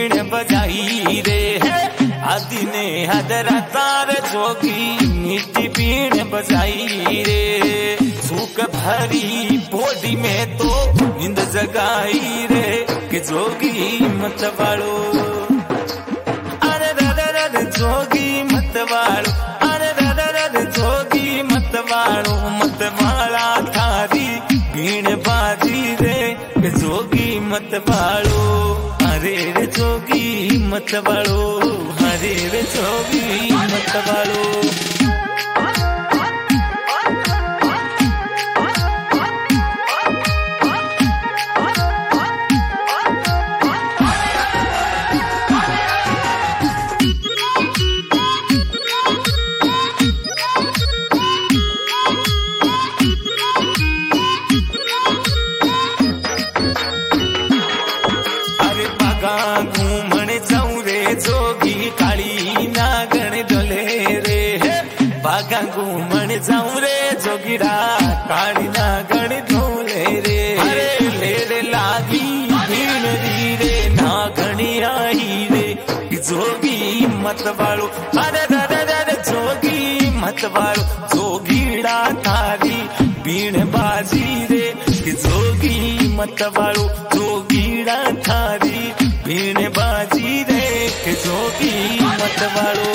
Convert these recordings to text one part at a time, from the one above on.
बीण बजाई रे है आदि ने हदरा तार जोगी मीठी बीण बजाई रे सूख भरी बॉडी में तो नींद जगाई रे कि जोगी मत वालो अरे रद जोगी मत वालो अरे रद जोगी मत वालो मत वाला थारी बीण बाजी रे कि जोगी मत वालो अरे रे जोगी मत वालो अरे रे जोगी मत वालो घूमण जाऊं रे जोगी काली नागण डोले रे बागा घूमण जाऊं रे जोगीड़ा काली नागण डोले रे अरे लेरे लागी भीड़ रे नागणी आई रे जोगी मत वालो अरे रे जोगी मत वालो जोगीड़ा थारी बीण बाजी रे जोगी मत वालो जोगीड़ा थारी बीण बाजी रे के जोगी मत वालो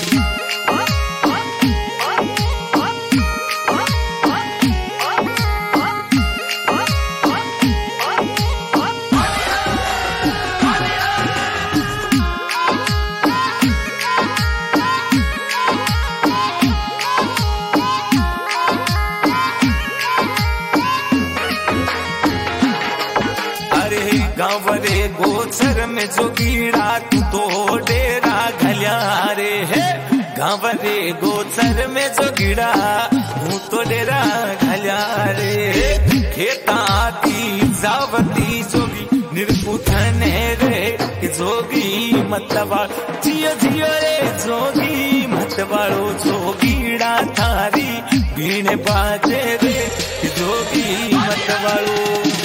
गाँव रे गोचर में जोगीड़ा तू तो डेरा घलिया रे है गाँव रे गोचर में जोगीड़ा तू तो डेरा घलिया रे खेता की जावती जोगी निर्पुथने रे जोगी मतवाल जियो जियो रे जोगी मतवालो जोगीड़ा थारी बीण बाजे रे जोगी मतवालो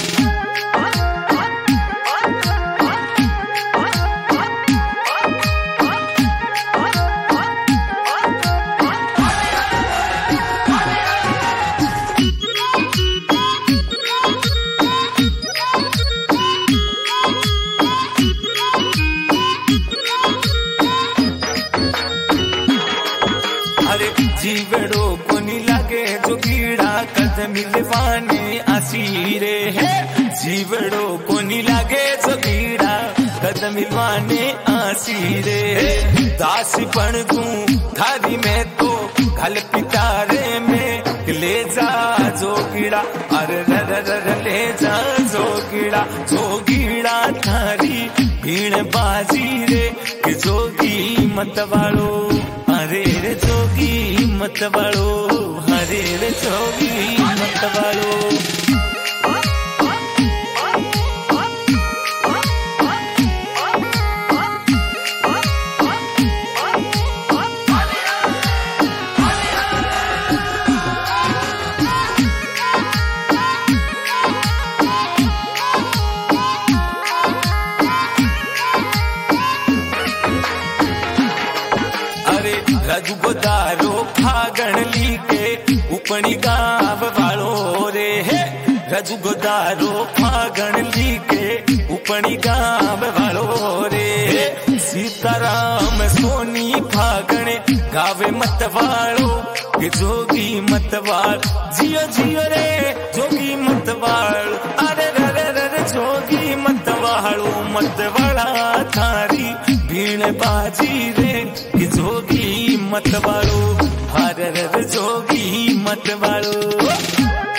जीवड़ो कोनी लागे जोगीड़ा कद मिलवाने आसी रे है जीवड़ो कोनी लागे जोगीड़ा कद मिलवाने आसी रे दासी पण तू थारी में तो घल पितारे में ले जा जोगीड़ा अरे ले जा जोगीड़ा जोगीड़ा थारी बीण बाजी रे कि जोगी मत वालो अरे रे जोगी मत वालो अरे रे जोगी मत वालो रजू गोदारो फागण ली के उपनी गाव वालो रे है रजू गोदारो फागण ली के उपनी गाव वालो रे सीताराम सोनी फागणे गावे मत वालो के जोगी मत वाल जियो जियो रे जोगी मत वाल अरे रे जोगी मत वालो मत वाला थारी बीण बाजी रे कि जोगी मत वालो हर जोगी मत वालो।